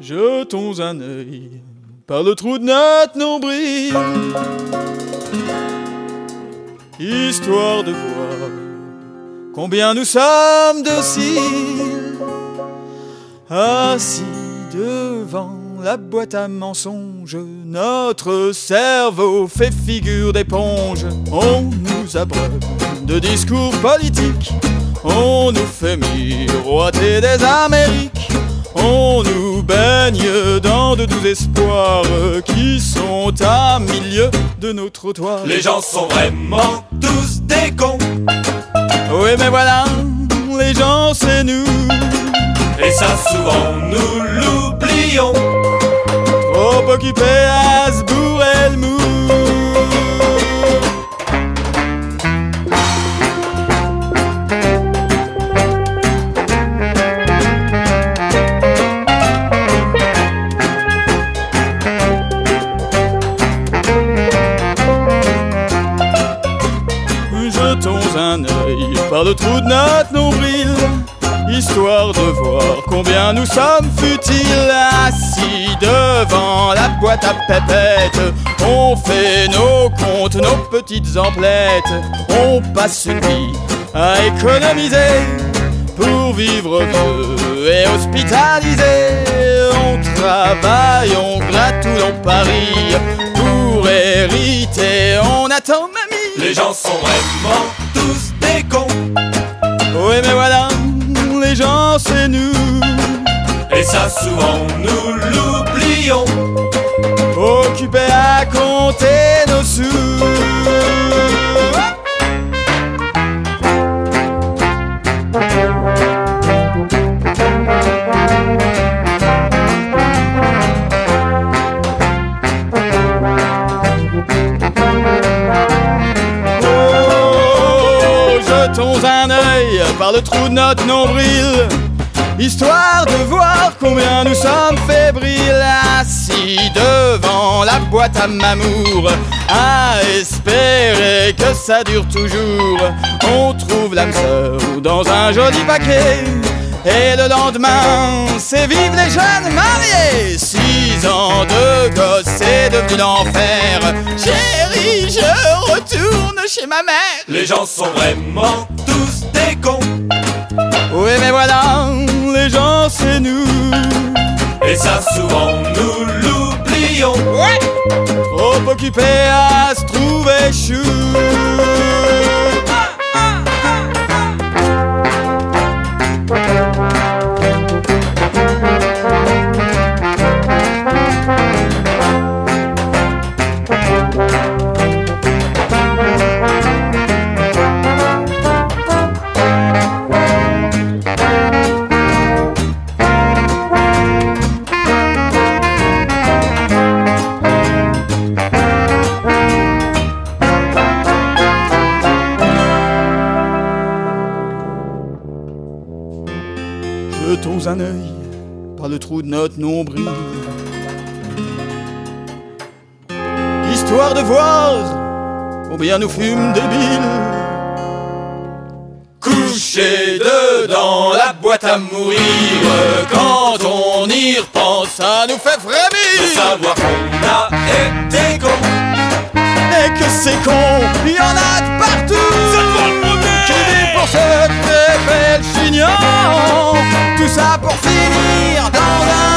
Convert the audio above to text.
Jetons un œil par le trou de notre nombril, histoire de voir combien nous sommes dociles, assis devant la boîte à mensonges. Notre cerveau fait figure d'éponge. On nous abreuve de discours politiques, on nous fait miroiter des Amériques, on nous baigne dans de doux espoirs qui sont à milieu de nos trottoirs. Les gens sont vraiment tous des cons. Oui mais voilà, les gens c'est nous. Et ça souvent nous l'oublions, trop occupés à se bourrer le mou. Jetons un œil par le trou de notre nombril, histoire de voir combien nous sommes futiles. Assis devant la boîte à pépettes, on fait nos comptes, nos petites emplettes. On passe une vie à économiser pour vivre vieux et hospitalisé. On travaille, on gratte tous nos paris pour hériter, on attend mamie. Les gens sont vraiment tous des cons. Oui mais voilà, les gens c'est nous. Et ça souvent nous l'oublions, occupés à compter nos sous. Jetons un œil par le trou de notre nombril, histoire de voir combien nous sommes fébriles. Assis devant la boîte à mamour, à espérer que ça dure toujours. On trouve l'âme sœur dans un joli paquet, et le lendemain, c'est vive les jeunes mariés. 6 ans de gosse, c'est devenu l'enfer. Chérie, je retourne chez ma mère. Les gens sont vraiment tous des cons. Oui mais voilà, les gens c'est nous. Et ça souvent nous l'oublions, ouais, trop occupés à se trouver chou. Jetons un œil par le trou de notre nombril, histoire de voir combien nous fûmes débiles. couchés dedans la boîte à mourir. Quand on y repense, ça nous fait De frémir. savoir qu'on a été con. Et que c'est con, il y en a de partout. Qui vit pour se crêper le chignon. Tout ça pour finir dans un